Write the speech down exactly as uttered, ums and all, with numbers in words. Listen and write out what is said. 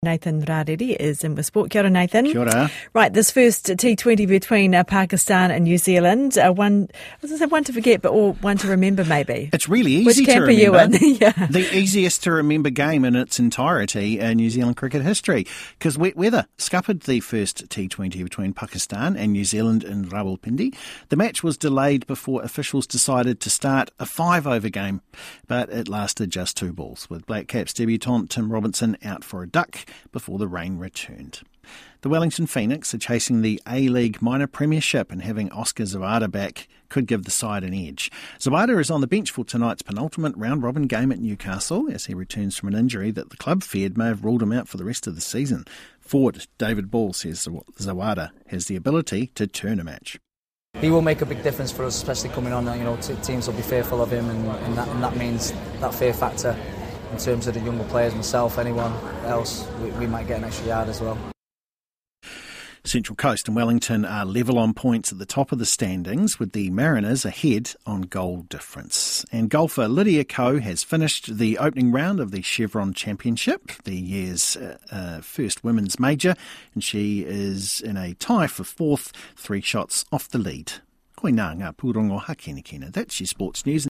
Nathan Rarere is in with sport. Kia ora, Nathan. Kia ora. Right, this first T twenty between uh, Pakistan and New Zealand, uh, one, I was going to say one to forget, but or one to remember maybe. It's really easy Which to camp remember. are you in? Yeah. The easiest to remember game in its entirety in New Zealand cricket history, because wet weather scuppered the first T twenty between Pakistan and New Zealand in Rawalpindi. The match was delayed before officials decided to start a five-over game, but it lasted just two balls, with Black Caps debutant Tim Robinson out for a duck before the rain returned. The Wellington Phoenix are chasing the A-League minor premiership, and having Oscar Zawada back could give the side an edge. Zawada is on the bench for tonight's penultimate round-robin game at Newcastle as he returns from an injury that the club feared may have ruled him out for the rest of the season. Forward David Ball says Zawada has the ability to turn a match. He will make a big difference for us, especially coming on. You know, t- teams will be fearful of him, and, and, that, and that means that fear factor in terms of the younger players, myself, anyone else, we, we might get an extra yard as well. Central Coast and Wellington are level on points at the top of the standings, with the Mariners ahead on goal difference. And golfer Lydia Ko has finished the opening round of the Chevron Championship, the year's uh, uh, first women's major, and she is in a tie for fourth, three shots off the lead. Koe nā ngā pūrongo hake ni kina. That's your sports news.